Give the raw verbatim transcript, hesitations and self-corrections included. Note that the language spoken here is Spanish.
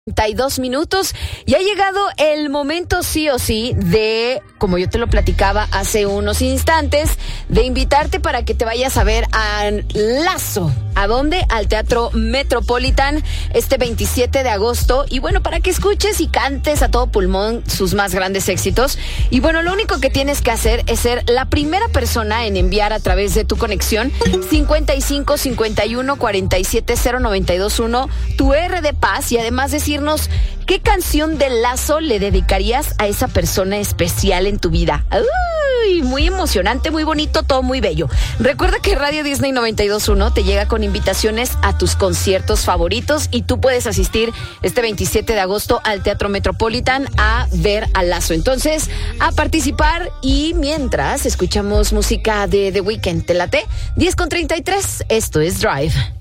treinta y dos minutos y ha llegado el momento sí o sí de, como yo te lo platicaba hace unos instantes, de invitarte para que te vayas a ver a Lazo. ¿A dónde? Al Teatro Metropolitan este veintisiete de agosto. Y bueno, para que escuches y cantes a todo pulmón sus más grandes éxitos. Y bueno, lo único que tienes que hacer es ser la primera persona en enviar a través de tu conexión cincuenta y cinco cincuenta y uno cuarenta y siete cero noventa y dos uno tu R de paz y además decirnos qué canción de Lazo le dedicarías a esa persona especial en tu vida. Uy, muy emocionante, muy bonito, todo muy bello. Recuerda que Radio Disney noventa y dos punto uno te llega con invitaciones a tus conciertos favoritos y tú puedes asistir este veintisiete de agosto al Teatro Metropolitan a ver a Lazo. Entonces, a participar y mientras escuchamos música de The Weeknd. ¿Te late? diez con treinta y tres, esto es Drive.